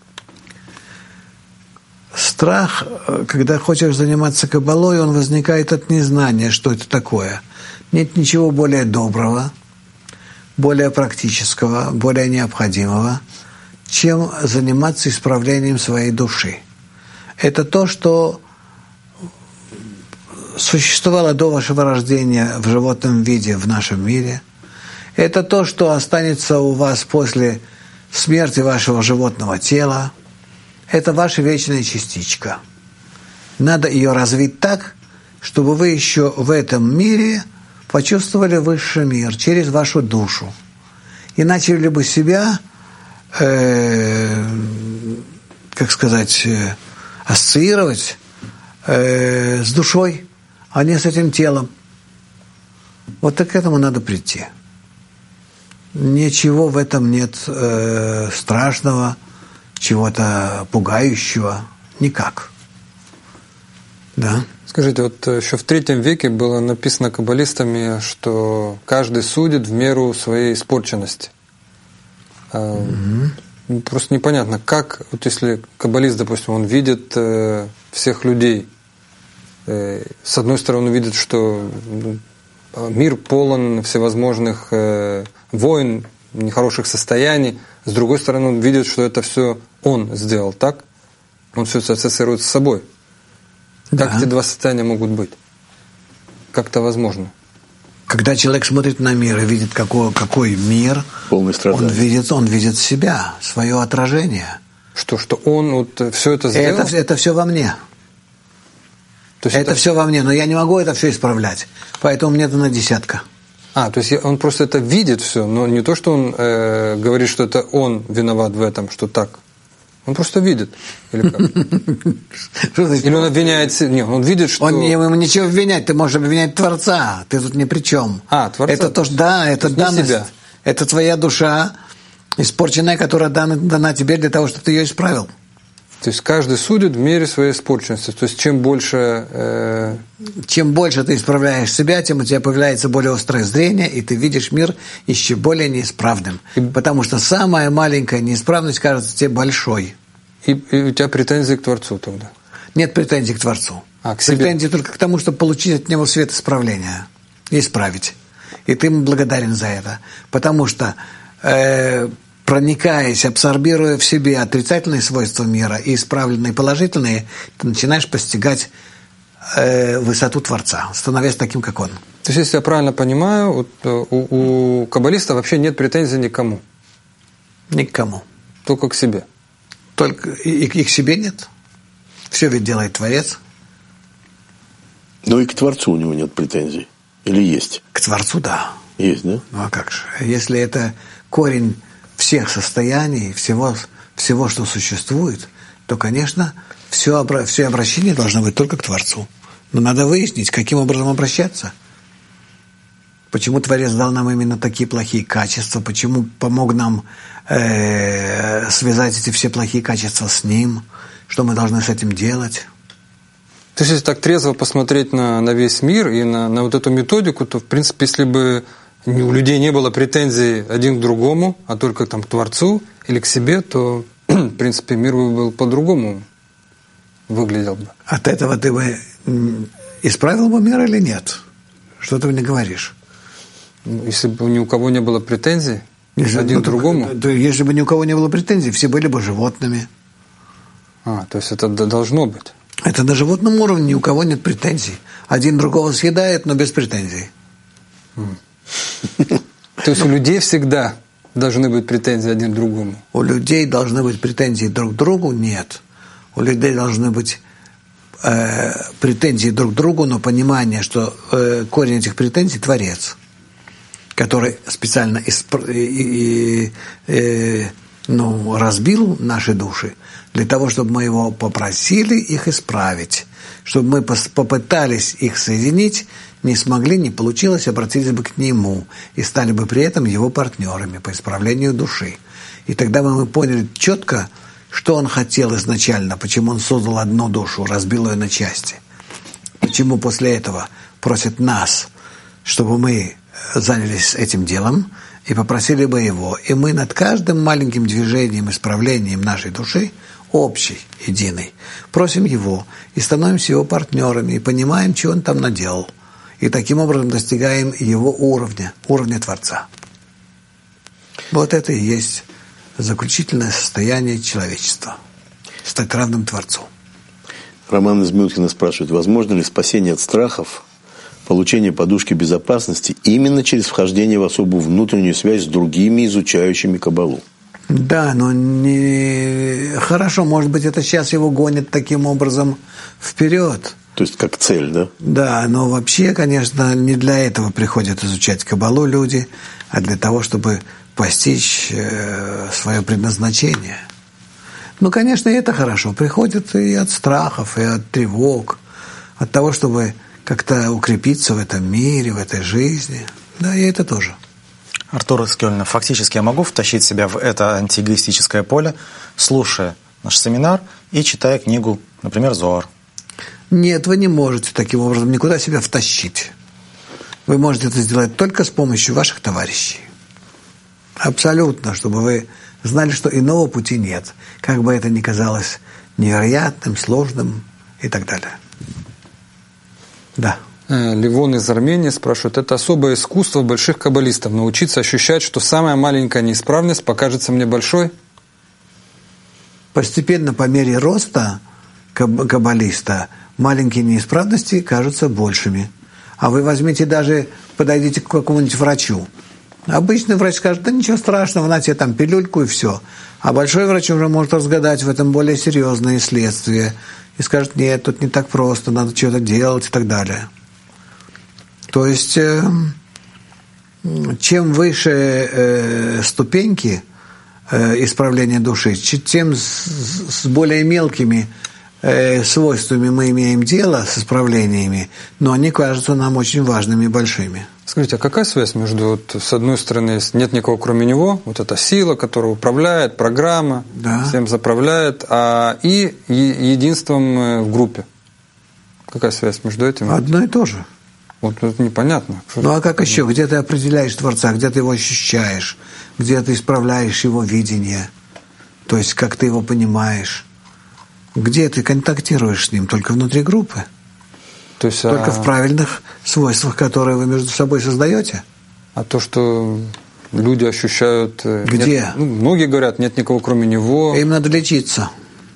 Страх, когда хочешь заниматься каббалой, он возникает от незнания, что это такое. Нет ничего более доброго, более практического, более необходимого, чем заниматься исправлением своей души. Это то, что существовало до вашего рождения в животном виде в нашем мире. Это то, что останется у вас после смерти вашего животного тела. Это ваша вечная частичка. Надо ее развить так, чтобы вы еще в этом мире почувствовали высший мир через вашу душу. И начали бы себя, ассоциировать с душой, а не с этим телом. Вот так к этому надо прийти. Ничего в этом нет страшного, чего-то пугающего. Никак. Да.
Скажите, вот еще в III веке было написано каббалистами, что каждый судит в меру своей испорченности. Просто непонятно, как, вот если каббалист, допустим, он видит всех людей, с одной стороны, он видит, что мир полон всевозможных войн, нехороших состояний, с другой стороны, он видит, что это все он сделал, так? Он все это ассоциирует с собой.
Да.
Как эти два состояния могут быть? Как это возможно?
Когда человек смотрит на мир и видит, какой мир,
полный страданий,
он видит себя, свое отражение.
Что он вот все это сделал?
Это все во мне.
То есть
это все во мне, но я не могу это все исправлять. Поэтому мне дана 10.
То есть он просто это видит все, но не то, что он говорит, что это он виноват в этом, что так. Он просто видит. Или как? Или он обвиняет... Нет, он видит, что...
Ему ничего обвинять, ты можешь обвинять Творца, ты тут ни при чем.
Творца?
Это то, что, да, это данность.
Себя.
Это твоя душа, испорченная, которая дана тебе для того, чтобы ты ее исправил.
То есть каждый судит в мере своей испорченности. То есть чем больше...
Чем больше ты исправляешь себя, тем у тебя появляется более острое зрение, и ты видишь мир еще более неисправным. Потому что самая маленькая неисправность кажется тебе большой.
И у тебя претензии к Творцу тогда?
Нет претензий к Творцу.
К себе?
Претензии только к тому, чтобы получить от него свет исправления и исправить. И ты ему благодарен за это. Потому что... проникаясь, абсорбируя в себе отрицательные свойства мира и исправленные положительные, ты начинаешь постигать высоту Творца, становясь таким, как Он.
То есть, если я правильно понимаю, вот, у каббалиста вообще нет претензий никому?
Никому.
Только к себе?
Только и к себе нет. Все ведь делает Творец.
Но и к Творцу у него нет претензий. Или есть?
К Творцу, да.
Есть, да?
Ну а как же? Если это корень всех состояний, всего, что существует, то, конечно, все обращение должно быть только к Творцу. Но надо выяснить, каким образом обращаться. Почему Творец дал нам именно такие плохие качества, почему помог нам связать эти все плохие качества с Ним, что мы должны с этим делать.
То есть, если так трезво посмотреть на весь мир и на вот эту методику, то, в принципе, если бы у людей не было претензий один к другому, а только там, к Творцу или к себе, то, в принципе, мир бы был по-другому выглядел бы.
От этого ты бы исправил бы мир или нет? Что ты мне говоришь?
Если бы ни у кого не было претензий один к другому?
Если бы ни у кого не было претензий, все были бы животными.
То есть это должно быть?
Это на животном уровне ни у кого нет претензий. Один другого съедает, но без претензий.
То есть у людей всегда должны быть претензии один к другому?
У людей должны быть претензии друг к другу? Нет. У людей должны быть претензии друг к другу, но понимание, что корень этих претензий – Творец, который специально разбил наши души для того, чтобы мы его попросили их исправить, чтобы мы попытались их соединить, не смогли, не получилось, обратились бы к нему и стали бы при этом его партнерами по исправлению души. И тогда бы мы поняли четко, что он хотел изначально, почему он создал одну душу, разбил ее на части, почему после этого просит нас, чтобы мы занялись этим делом и попросили бы его. И мы над каждым маленьким движением, исправлением нашей души, общей, единой, просим его и становимся его партнерами, и понимаем, что он там наделал. И таким образом достигаем его уровня Творца. Вот это и есть заключительное состояние человечества. Стать равным Творцу.
Роман из Мюнхена спрашивает, возможно ли спасение от страхов, получение подушки безопасности именно через вхождение в особую внутреннюю связь с другими изучающими Каббалу?
Да, но не хорошо, может быть, это сейчас его гонит таким образом вперед.
То есть как цель, да?
Да, но вообще, конечно, не для этого приходят изучать Каббалу люди, а для того, чтобы постичь свое предназначение. Ну, конечно, и это хорошо. Приходят и от страхов, и от тревог, от того, чтобы как-то укрепиться в этом мире, в этой жизни. Да, и это тоже.
Артур из Кёльна, фактически я могу втащить себя в это антиэгоистическое поле, слушая наш семинар и читая книгу, например, Зоар?
Нет, вы не можете таким образом никуда себя втащить. Вы можете это сделать только с помощью ваших товарищей. Абсолютно, чтобы вы знали, что иного пути нет. Как бы это ни казалось невероятным, сложным и так далее. Да.
Левон из Армении спрашивает, это особое искусство больших каббалистов, научиться ощущать, что самая маленькая неисправность покажется мне большой?
Постепенно, по мере роста каббалиста, маленькие неисправности кажутся большими. А вы возьмите даже, подойдите к какому-нибудь врачу. Обычный врач скажет, да ничего страшного, на тебе там пилюльку и все. А большой врач уже может разгадать в этом более серьезные следствия. И скажет, нет, тут не так просто, надо что-то делать и так далее. То есть, чем выше ступеньки исправления души, тем с более мелкими свойствами мы имеем дело, с исправлениями, но они кажутся нам очень важными и большими.
Скажите, а какая связь между, вот, с одной стороны, нет никого кроме него, вот эта сила, которая управляет, программа, да, всем заправляет, и единством в группе? Какая связь между этим?
Одно и то же.
Вот это непонятно.
Ну а как еще? Где ты определяешь Творца, где ты его ощущаешь, где ты исправляешь его видение, то есть как ты его понимаешь, где ты контактируешь с ним? Только внутри группы?
То есть,
только в правильных свойствах, которые вы между собой создаете?
А то, что люди ощущают...
Где?
Нет, многие говорят, нет никого кроме него.
Им надо лечиться.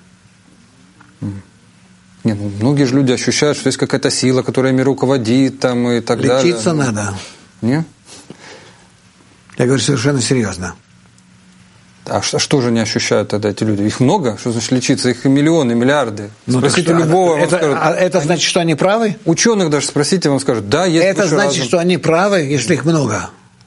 Нет, многие же люди ощущают, что есть какая-то сила, которая ими руководит там, и так далее.
Лечиться надо.
Нет?
Я говорю совершенно серьезно.
А что же не ощущают тогда эти люди? Их много? Что значит лечиться? Их и миллионы, миллиарды. Спросите любого, вам скажут.
Это значит, что они правы?
Ученых даже спросите, вам скажут, да, есть.
Это значит, разум. Что они правы, если их много?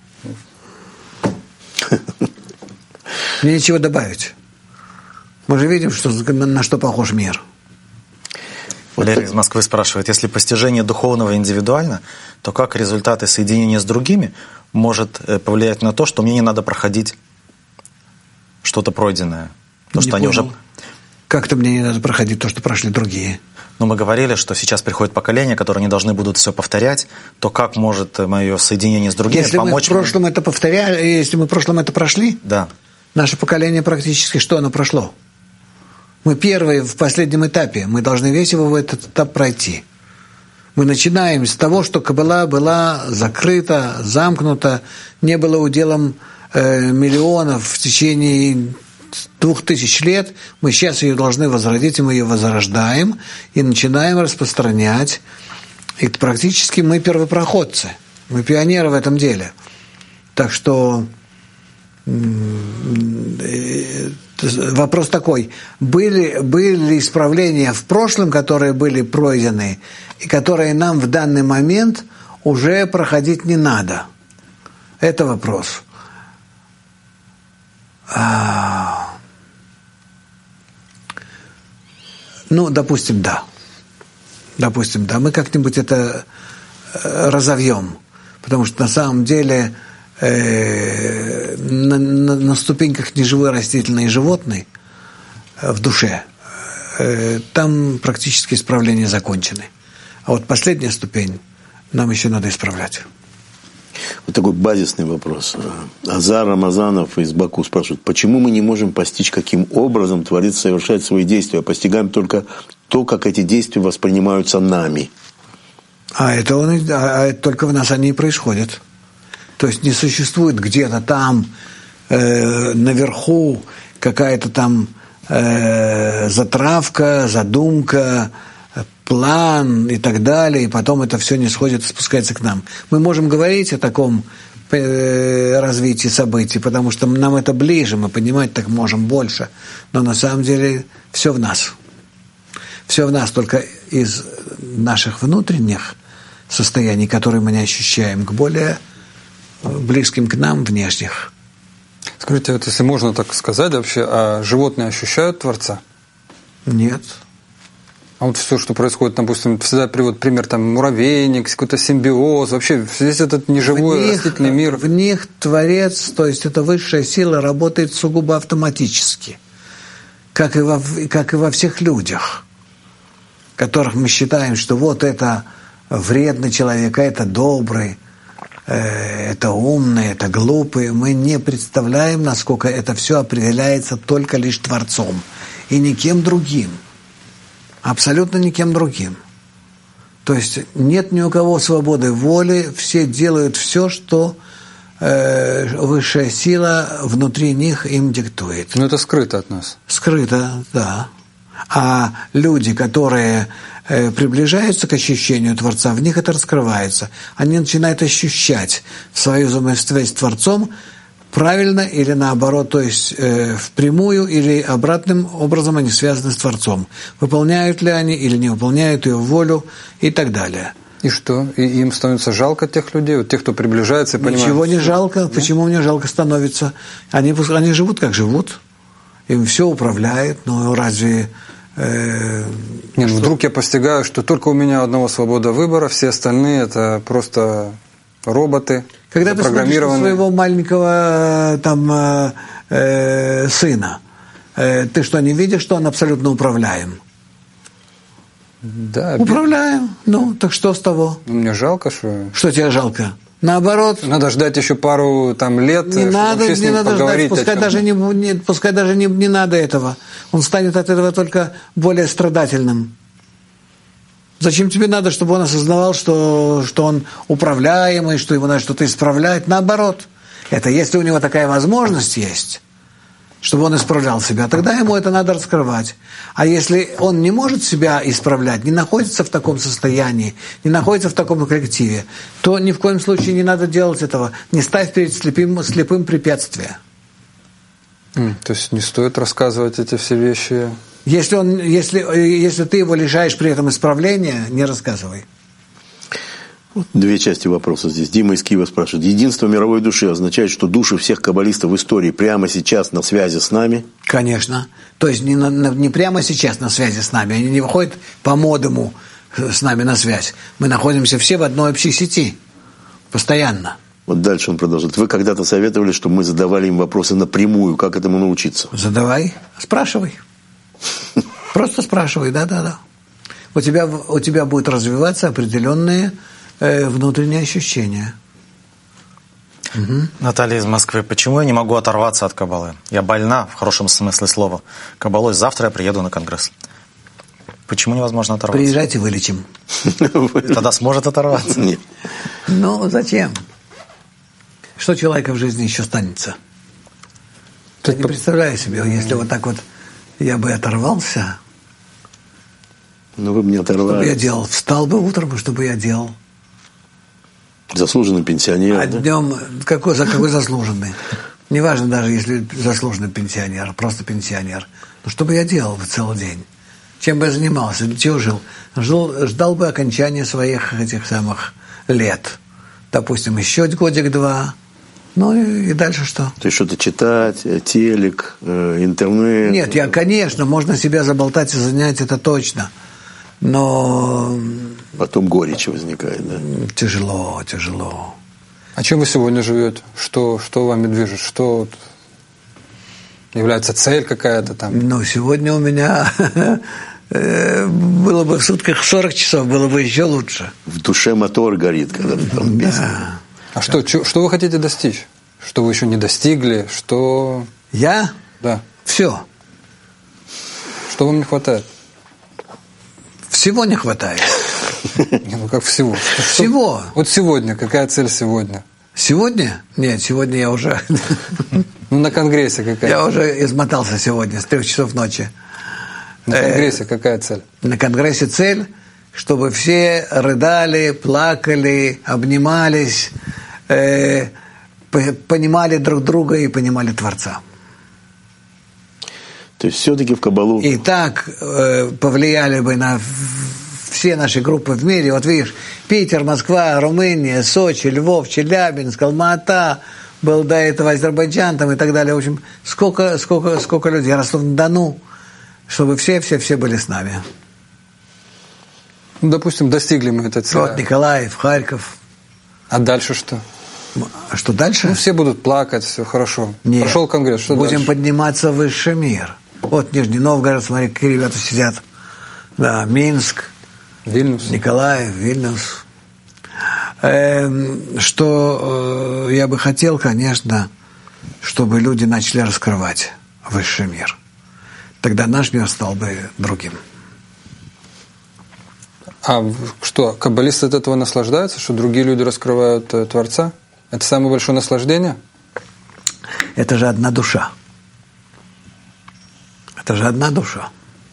Мне нечего добавить. Мы же видим, на что похож мир.
Валерий из Москвы спрашивает, если постижение духовного индивидуально, то как результаты соединения с другими может повлиять на то, что мне не надо проходить что-то пройденное? То, что они уже...
Как-то мне не надо проходить то, что прошли другие.
Но мы говорили, что сейчас приходит поколение, которое не должны будут все повторять, то как может мое соединение с другими
если
помочь?
Если мы в прошлом это повторяли, если мы в прошлом это прошли,
да.
Наше поколение практически что оно прошло? Мы первые в последнем этапе, мы должны весь его в этот этап пройти. Мы начинаем с того, что Каббала была закрыта, замкнута, не было уделом миллионов в течение 2000 лет. Мы сейчас ее должны возродить, и мы ее возрождаем, и начинаем распространять. И практически мы первопроходцы, мы пионеры в этом деле. Так что вопрос такой, были исправления в прошлом, которые были пройдены, и которые нам в данный момент уже проходить не надо. Это вопрос. Ну, допустим, да. Допустим, да. Мы как-нибудь это разовьем. Потому что на самом деле на ступеньках неживой, растительной и животной в душе там практически исправления закончены. А вот последняя ступень нам еще надо исправлять.
Вот такой базисный вопрос. Азар Рамазанов из Баку спрашивает, почему мы не можем постичь, каким образом Творец совершает свои действия, а постигаем только то, как эти действия воспринимаются нами?
А это только в нас они и происходят. То есть не существует где-то там наверху какая-то там затравка, задумка, план и так далее, и потом это все не сходит и спускается к нам. Мы можем говорить о таком развитии событий, потому что нам это ближе, мы понимать так можем больше, но на самом деле все в нас. Все в нас, только из наших внутренних состояний, которые мы не ощущаем, к более близким к нам внешних.
Скажите, вот если можно так сказать вообще, а животные ощущают Творца?
Нет.
А вот все, что происходит, допустим, всегда приводит пример, там, муравейник, какой-то симбиоз, вообще весь этот неживой растительный мир.
В них Творец, то есть эта высшая сила, работает сугубо автоматически, как и во всех людях, которых мы считаем, что вот это вредный человек, а это добрый, это умный, это глупый. Мы не представляем, насколько это все определяется только лишь Творцом и никем другим. Абсолютно никем другим. То есть нет ни у кого свободы воли, все делают все, что высшая сила внутри них им диктует.
Но это скрыто от нас.
Скрыто, да. А люди, которые приближаются к ощущению Творца, в них это раскрывается. Они начинают ощущать свою взаимосвязь с Творцом правильно или наоборот, то есть впрямую или обратным образом они связаны с Творцом. Выполняют ли они или не выполняют ее волю и так далее.
И что? И им становится жалко тех людей, вот тех, кто приближается и понимает?
Ничего не жалко. Нет? Почему мне жалко становится? Они живут, как живут. Им все управляет, но разве...
Нет, вдруг я постигаю, что только у меня одного свобода выбора, все остальные это просто роботы,
когда ты смотришь на своего маленького там сына, ты что, не видишь, что он абсолютно управляем?
Да.
Управляем. Ну, так что с того?
Мне жалко, что...
Что тебе жалко? Наоборот.
Надо ждать еще пару там лет,
не надо,
вообще с ним
не надо
поговорить.
Ждать, пускай даже не надо этого. Он станет от этого только более страдательным. Зачем тебе надо, чтобы он осознавал, что он управляемый, что его надо что-то исправлять? Наоборот. Это если у него такая возможность есть, чтобы он исправлял себя, тогда ему это надо раскрывать. А если он не может себя исправлять, не находится в таком состоянии, не находится в таком коллективе, то ни в коем случае не надо делать этого. Не ставь перед слепым препятствия.
То есть не стоит рассказывать эти все вещи?
Если ты его лишаешь при этом исправления, не рассказывай.
Две части вопроса здесь. Дима из Киева спрашивает. Единство мировой души означает, что души всех каббалистов в истории прямо сейчас на связи с нами?
Конечно. То есть не прямо сейчас на связи с нами. Они не выходят по модему с нами на связь. Мы находимся все в одной общей сети. Постоянно.
Вот дальше он продолжит. Вы когда-то советовали, чтобы мы задавали им вопросы напрямую. Как этому научиться?
Задавай. Спрашивай. Просто спрашивай. Да. У тебя будет развиваться определенные внутренние ощущения. Угу.
Наталья из Москвы. Почему я не могу оторваться от каббалы? Я больна, в хорошем смысле слова. Каббалой завтра я приеду на конгресс. Почему невозможно оторваться?
Приезжайте, вылечим.
Тогда сможет оторваться?
Нет.
Ну, зачем? Что человека в жизни еще останется? Я не представляю себе, если вот так вот я бы оторвался.
Ну, вы бы не оторвались.
Что бы я делал? Встал бы утром, что бы я делал?
Заслуженный пенсионер.
А днем какой заслуженный? Неважно даже, если заслуженный пенсионер, просто пенсионер. Но что бы я делал целый день? Чем бы я занимался? Для чего жил? Ждал бы окончания своих этих самых лет. Допустим, еще годик-два. Ну и дальше что?
То есть что-то читать, телек, интернет.
Нет, конечно, можно себя заболтать и занять, это точно. Но
Потом горечь возникает, да?
тяжело.
А чем вы сегодня живете? Что вами движет? Что является цель какая-то там?
Ну, сегодня у меня было бы в сутках 40 часов, было бы еще лучше.
В душе мотор горит, когда ты там песня.
Да.
А что вы хотите достичь? Что вы еще не достигли? Что...
Я?
Да.
Все.
Что вам не хватает?
Всего не хватает.
Не, ну как всего?
Всего.
Вот сегодня, какая цель сегодня?
Сегодня? Нет, сегодня я уже...
Ну, на конгрессе какая?
Я уже измотался сегодня с 3 часов ночи.
На конгрессе какая цель?
На конгрессе цель, чтобы все рыдали, плакали, обнимались, понимали друг друга и понимали Творца.
То есть все-таки в Кабалу...
И так повлияли бы на все наши группы в мире. Вот видишь, Питер, Москва, Румыния, Сочи, Львов, Челябинск, Алма-Ата, был до этого Азербайджан там и так далее. В общем, сколько людей. Ростов-на-Дону, чтобы все были с нами.
Ну, допустим, достигли мы этой цели.
Вот Николаев, Харьков.
А дальше что?
А что дальше?
Ну, все будут плакать, все хорошо.
Нет.
Прошел конгресс, что
Будем
дальше?
подниматься в высший мир. Вот Нижний Новгород, смотри, какие ребята сидят. Да, Минск,
Вильнюс.
Николаев, Вильнюс. Что я бы хотел, конечно, чтобы люди начали раскрывать высший мир. Тогда наш мир стал бы другим.
А что, каббалисты от этого наслаждаются, что другие люди раскрывают Творца? Это самое большое наслаждение?
Это же одна душа. Это же одна душа.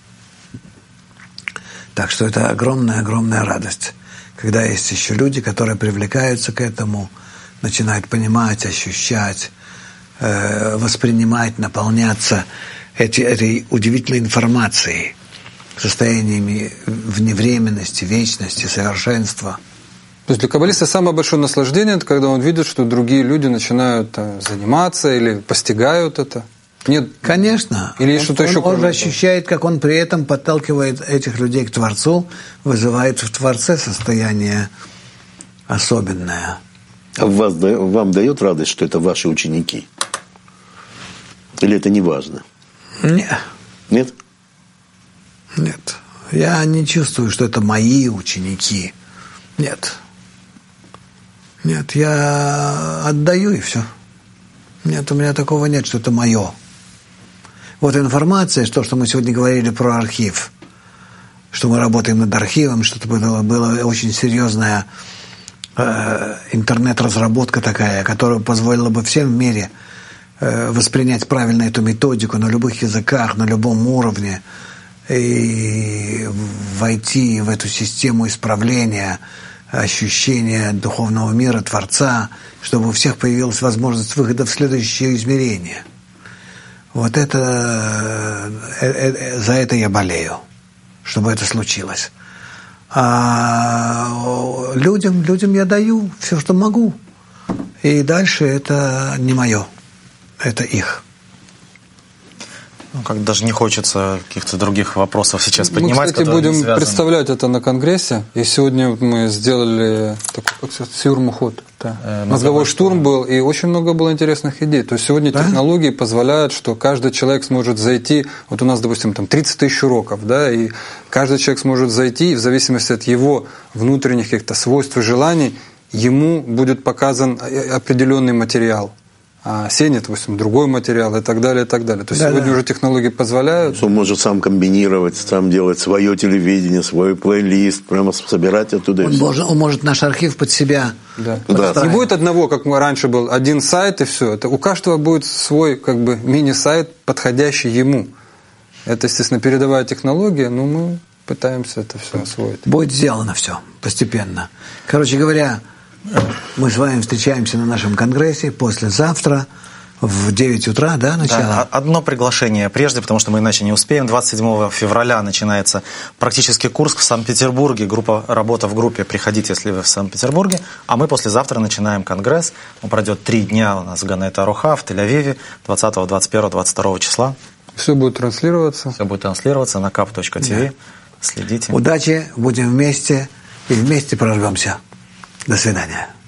Так что это огромная радость. Когда есть еще люди, которые привлекаются к этому, начинают понимать, ощущать, воспринимать, наполняться этой удивительной информацией, состояниями вневременности, вечности, совершенства.
То есть для каббалиста самое большое наслаждение – это когда он видит, что другие люди начинают заниматься или постигают это? Нет?
Конечно.
Или что-то еще
он же ощущает, как он при этом подталкивает этих людей к Творцу, вызывает в Творце состояние особенное.
А вам дает радость, что это ваши ученики? Или это не важно?
Нет.
Нет?
Нет. Я не чувствую, что это мои ученики. Нет. Нет, я отдаю и все. Нет, у меня такого нет, что это мое. Вот информация, то, что мы сегодня говорили про архив, что мы работаем над архивом, что это была очень серьезная интернет-разработка такая, которая позволила бы всем в мире воспринять правильно эту методику на любых языках, на любом уровне, и войти в эту систему исправления, ощущения духовного мира, Творца, чтобы у всех появилась возможность выхода в следующее измерение. Вот это, за это я болею, чтобы это случилось. А людям я даю все, что могу. И дальше это не мое, это их.
Ну, как даже не хочется каких-то других вопросов сейчас поднимать.
Мы, кстати, будем представлять это на конгрессе. И сегодня мы сделали такой, как сказать, сюрмуход. Мозговой штурм был, и очень много было интересных идей. То есть сегодня технологии позволяют, что каждый человек сможет зайти. Вот у нас, допустим, там 30 тысяч уроков, да, и каждый человек сможет зайти, и в зависимости от его внутренних каких-то свойств и желаний, ему будет показан определенный материал. А Сеня, допустим, другой материал и так далее, и так далее. То есть сегодня уже технологии позволяют.
Он может сам комбинировать, сам делать свое телевидение, свой плейлист, прямо собирать оттуда.
Он может наш архив под себя.
Да.
Не будет одного, как раньше был, один сайт и все. Это у каждого будет свой как бы мини-сайт, подходящий ему. Это, естественно, передовая технология, но мы пытаемся это все освоить.
Будет сделано все постепенно. Короче говоря, мы с вами встречаемся на нашем конгрессе послезавтра в 9 утра, да, начало?
Да, одно приглашение прежде, потому что мы иначе не успеем. 27 февраля начинается практически курс в Санкт-Петербурге. Группа «Работа в группе». Приходите, если вы в Санкт-Петербурге. А мы послезавтра начинаем конгресс. Он пройдет 3 дня у нас в Ганет-Аруха, в Тель-Авиве, 20, 21, 22 числа.
Все будет транслироваться.
Все будет транслироваться на kap.tv. Да. Следите.
Удачи, будем вместе и вместе прорвемся. До свидания.